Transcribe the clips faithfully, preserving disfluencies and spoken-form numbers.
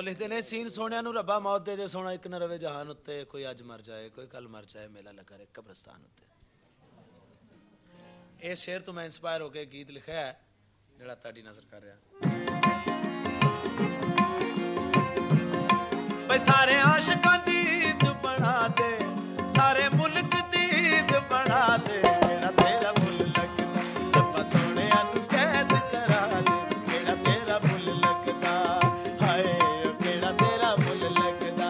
ਉਹ ਲਿਖਦੇ ਨੇ ਸੀਨ ਸੋਹਣਿਆਂ ਨੂੰ ਰੱਬਾ ਮੌਤ ਦੇ ਜੇ ਸੋਹਣਾ ਇੱਕ ਨਾ ਰਵੇ ਜਹਾਨ ਉੱਤੇ ਕੋਈ ਅੱਜ ਮਰ ਜਾਏ ਕੋਈ ਕੱਲ ਮਰ ਜਾਏ ਮੇਲਾ ਲੱਗਾ ਰਹੇ ਕਬਰਸਤਾਨ ਉੱਤੇ ਇਹ ਸ਼ੇਰ ਤੋਂ ਮੈਂ ਇੰਸਪਾਇਰ ਹੋ ਕੇ ਗੀਤ ਲਿਖਿਆ ਹੈ ਜਿਹੜਾ ਤੁਹਾਡੀ ਨਜ਼ਰ ਕਰ ਰਿਹਾ ਬਈ ਸਾਰੇ ਆਸ਼ਿਕਾਂ ਦੀ ਈਦ ਬਣਾ ਦੇ ਸਾਰੇ ਮੁਲਕ ਦੀ ਈਦ ਬਣਾ ਦੇ ਜਿਹੜਾ ਤੇਰਾ ਮੁੱਲ ਲੱਗਦਾ ਰੱਬਾ ਸੋਹਣਿਆਂ ਨੂੰ ਕੈਦ ਕਰਾ ਦੇ ਜਿਹੜਾ ਤੇਰਾ ਮੁੱਲ ਲੱਗਦਾ ਹਾਏ ਕਿਹੜਾ ਤੇਰਾ ਮੁੱਲ ਲੱਗਦਾ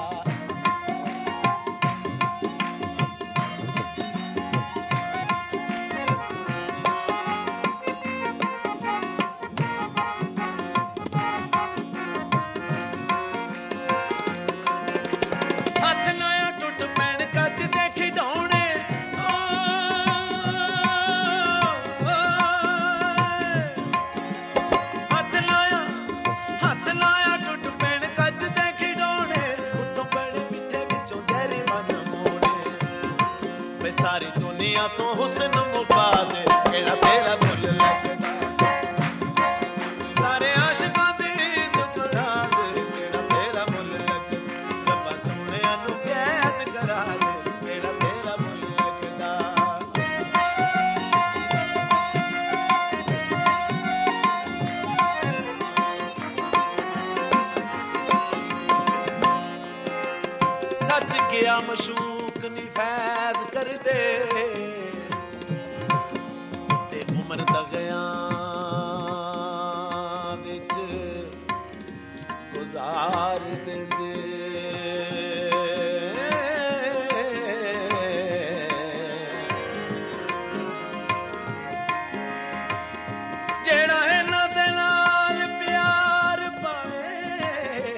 ਹੱਥ ਲਾਇਆ ਟੁੱਟ ਪੈਣ ਕੱਚ ਦੇ ਖਿਡੌਣੇ ਹੱਥ ਲਾਇਆ ਹੱਥ ਲਾਇਆ ਟੁੱਟ ਪੈਣ ਕੱਚ ਦੇ ਖਿਡੌਣੇ ਉੱਤੋਂ ਬੜੇ ਮਿੱਠੇ ਵਿੱਚੋਂ ਜ਼ਹਿਰੀ ਮਨ ਮੋੜੇ ਵੇ ਸਾਰੀ ਦੁਨੀਆ ਤੋਂ ਹੁਸਨ ਮੁਕਾ ਦੇ ਕਿਹੜਾ ਤੇਰਾ ਮੁੱਲ ਲੱਗਦਾ ਸਾਰੇ ਆਸ਼ਿਕਾਂ ਦੀ ਈਦ ਬਣਾ ਦੇ ਕਿਹੜਾ ਤੇਰਾ ਮੁੱਲ ਲੱਗਦਾ ਰੱਬਾ ਸੋਹਣਿਆਂ ਨੂੰ ਕੈਦ ਕਰਾ ਦੇ ਕਿਹੜਾ ਤੇਰਾ ਮੁੱਲ ਲੱਗਦਾ ਸੱਚ ਗਿਆ ਮਸ਼ੂਕ ਨੀ ਫੈਜ਼ ਕਰਦੇ ਤੇ ਉਮਰ ਦਗਿਆਂ ਵਿੱਚ ਗੁਜ਼ਾਰ ਦਿੰਦੇ ਜਿਹੜਾ ਇਹਨਾਂ ਦੇ ਨਾਲ ਪਿਆਰ ਪਾਏ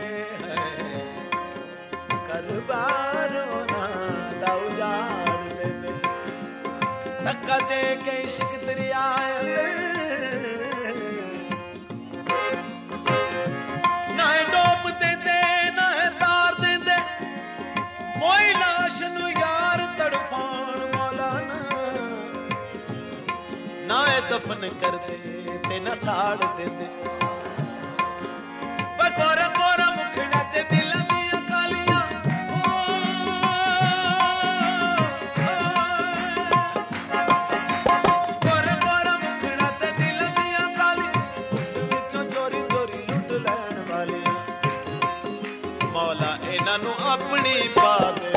ਕਰਬਾਰੋਂ ਨਾ ਦਾ ਉਜਾੜ ਦੇ ਦੇ ਧੱਕਾ ਦੇ ਕੇ ਇਸ਼ਕ ਦਰਿਆ ਅੰਦਰ ਨਾ ਡੋਬ ਦਿੰਦੇ ਨਾ ਤਾਰ ਦਿੰਦੇ ਕੋਈ ਲਾਸ਼ ਨੂੰ ਯਾਰ ਤੜਫਾਉਣ ਮੌਲਾਨਾ ਨਾ ਇਹ ਦਫਨ ਕਰਦੇ ਤੇ ਨਾ ਸਾੜ ਦਿੰਦੇ ਵੇ ਕੋਰਾ ਕੋਰਾ ਮੁਖੜਾ ਤੇ ਦਿਲ ਦੀਆਂ ਕਾਲੀਆਂ ਕੋਰਾ ਕੋਰਾ ਮੁਖੜਾ ਤੇ ਦਿਲ ਦੀਆਂ ਕਾਲੀਆਂ ਵਿੱਚੋਂ ਚੋਰੀ ਚੋਰੀ ਲੁੱਟ ਲੈਣ ਵਾਲੇ ਮੌਲਾ ਇਹਨਾਂ ਨੂੰ ਆਪਣੀ ਪਾ ਦੇ